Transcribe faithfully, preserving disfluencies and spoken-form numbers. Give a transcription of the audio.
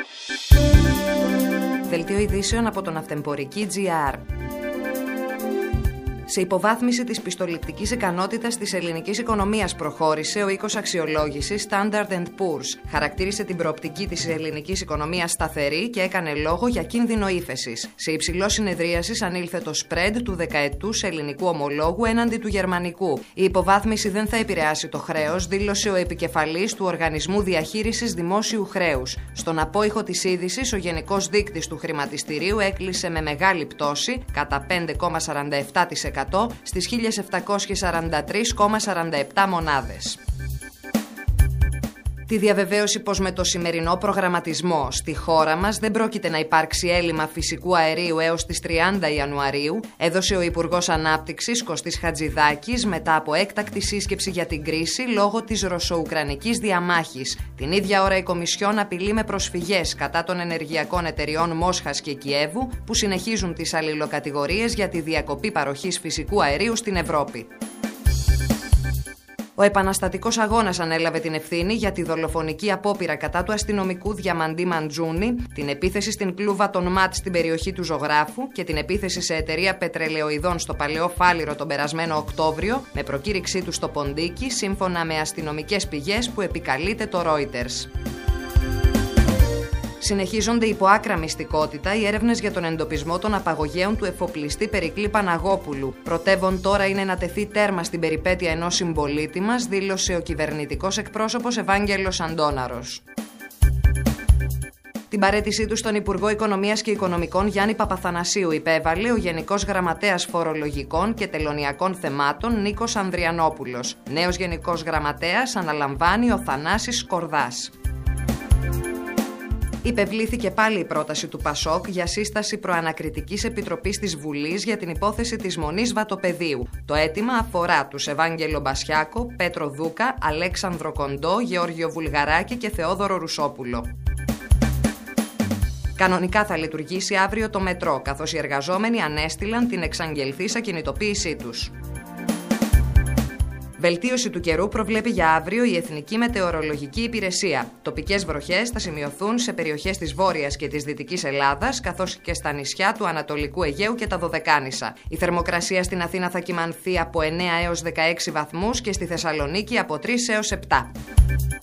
Δελτίο ειδήσεων από τον Αυτεμπορική τζι αρ. Σε υποβάθμιση της πιστοληπτικής ικανότητας της ελληνικής οικονομίας προχώρησε ο οίκος αξιολόγησης Standard εντ Poor's. Χαρακτήρισε την προοπτική της ελληνικής οικονομίας σταθερή και έκανε λόγο για κίνδυνο ύφεσης. Σε υψηλό συνεδρίασης ανήλθε το spread του δεκαετούς ελληνικού ομολόγου έναντι του γερμανικού. Η υποβάθμιση δεν θα επηρεάσει το χρέος, δήλωσε ο επικεφαλής του Οργανισμού Διαχείρισης Δημόσιου Χρέους. Στον απόϊχο της είδησης, ο γενικός δείκτης του χρηματιστηρίου έκλεισε με μεγάλη πτώση κατά πέντε κόμμα σαράντα επτά τοις εκατό στις χίλια επτακόσιες σαράντα τρία κόμμα σαράντα επτά μονάδες. Τη διαβεβαίωση πως με το σημερινό προγραμματισμό στη χώρα μας δεν πρόκειται να υπάρξει έλλειμμα φυσικού αερίου έως τις τριάντα Ιανουαρίου, έδωσε ο Υπουργός Ανάπτυξης Κωστής Χατζηδάκης μετά από έκτακτη σύσκεψη για την κρίση λόγω της ρωσο-ουκρανικής διαμάχης. Την ίδια ώρα η Κομισιόν απειλεί με προσφυγές κατά των ενεργειακών εταιριών Μόσχας και Κιέβου που συνεχίζουν τις αλληλοκατηγορίες για τη διακοπή παροχής φυσικού αερίου στην Ευρώπη. Ο επαναστατικός αγώνας ανέλαβε την ευθύνη για τη δολοφονική απόπειρα κατά του αστυνομικού Διαμαντή Μαντζούνη, την επίθεση στην κλούβα των ΜΑΤ στην περιοχή του Ζωγράφου και την επίθεση σε εταιρεία πετρελαιοειδών στο Παλαιό Φάληρο τον περασμένο Οκτώβριο, με προκήρυξή του στο Ποντίκι, σύμφωνα με αστυνομικές πηγές που επικαλείται το Reuters. Συνεχίζονται υπό άκρα μυστικότητα οι έρευνες για τον εντοπισμό των απαγωγέων του εφοπλιστή Περικλή Παναγόπουλου. Πρωτεύον τώρα είναι να τεθεί τέρμα στην περιπέτεια ενός συμπολίτη μας, δήλωσε ο κυβερνητικός εκπρόσωπος Ευάγγελος Αντώναρος. Την παραίτησή του στον Υπουργό Οικονομίας και Οικονομικών Γιάννη Παπαθανασίου υπέβαλε ο Γενικός Γραμματέας Φορολογικών και Τελωνειακών Θεμάτων Νίκος Ανδριανόπουλος. Νέος Γενικός Γραμματέας αναλαμβάνει ο Θανάσης Σκορδάς. Υπευλήθηκε πάλι η πρόταση του Πασόκ για σύσταση προανακριτικής επιτροπής της Βουλής για την υπόθεση της Μονής Βατοπεδίου. Το αίτημα αφορά τους Ευάγγελο Μπασιάκο, Πέτρο Δούκα, Αλέξανδρο Κοντό, Γεώργιο Βουλγαράκη και Θεόδωρο Ρουσόπουλο. Κανονικά θα λειτουργήσει αύριο το μετρό, καθώς οι εργαζόμενοι ανέστειλαν την εξαγγελθήσα κινητοποίησή τους. Βελτίωση του καιρού προβλέπει για αύριο η Εθνική Μετεωρολογική Υπηρεσία. Τοπικές βροχές θα σημειωθούν σε περιοχές της Βόρειας και της Δυτικής Ελλάδας, καθώς και στα νησιά του Ανατολικού Αιγαίου και τα Δωδεκάνησα. Η θερμοκρασία στην Αθήνα θα κυμανθεί από εννέα έως δεκαέξι βαθμούς και στη Θεσσαλονίκη από τρία έως επτά.